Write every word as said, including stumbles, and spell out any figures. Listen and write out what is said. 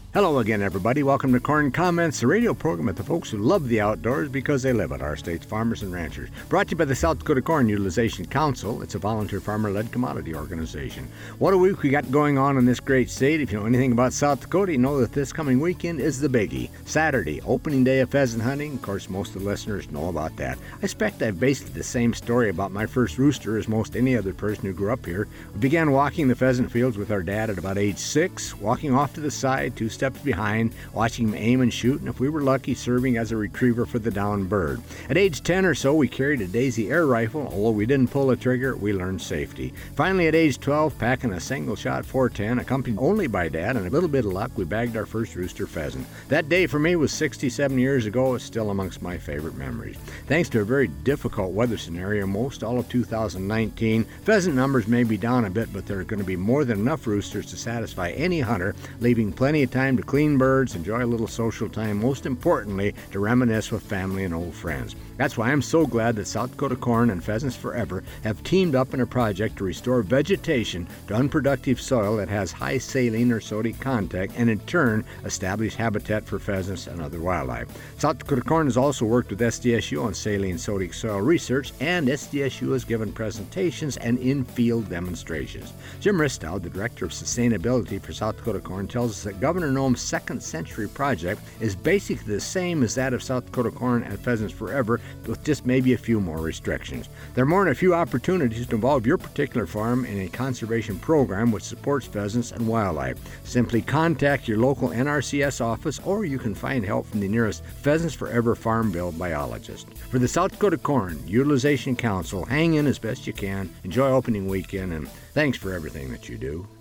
Hello again, everybody. Welcome to Corn Comments, the radio program with the folks who love the outdoors because they live it, our state's farmers and ranchers. Brought to you by the South Dakota Corn Utilization Council. It's a volunteer farmer-led commodity organization. What a week we got going on in this great state. If you know anything about South Dakota, you know that this coming weekend is the biggie. Saturday, opening day of pheasant hunting. Of course, most of the listeners know about that. I expect I've basically the same story about my first rooster as most any other person who grew up here. We began walking the pheasant fields with our dad at about age six, walking off to the side, two steps behind, watching him aim and shoot, and if we were lucky, serving as a retriever for the downed bird. At age ten or so, we carried a Daisy air rifle. Although we didn't pull the trigger, we learned safety. Finally, at age twelve, packing a single-shot four ten, accompanied only by Dad, and a little bit of luck, we bagged our first rooster pheasant. That day for me was sixty-seven years ago. It's still amongst my favorite memories. Thanks to a very difficult weather scenario, most all of two thousand nineteen, pheasant numbers may be down a bit, but there are going to be more than enough roosters to satisfy any hunter, leaving plenty of time to clean birds, enjoy a little social time, most importantly, to reminisce with family and old friends. That's why I'm so glad that South Dakota Corn and Pheasants Forever have teamed up in a project to restore vegetation to unproductive soil that has high saline or sodic content and in turn establish habitat for pheasants and other wildlife. South Dakota Corn has also worked with S D S U on saline sodic soil research, and S D S U has given presentations and in-field demonstrations. Jim Ristow, the Director of Sustainability for South Dakota Corn, tells us that Governor Noem's second century project is basically the same as that of South Dakota Corn and Pheasants Forever, with just maybe a few more restrictions. There are more than a few opportunities to involve your particular farm in a conservation program which supports pheasants and wildlife. Simply contact your local N R C S office, or you can find help from the nearest Pheasants Forever Farm Bill biologist. For the South Dakota Corn Utilization Council, hang in as best you can, enjoy opening weekend, and thanks for everything that you do.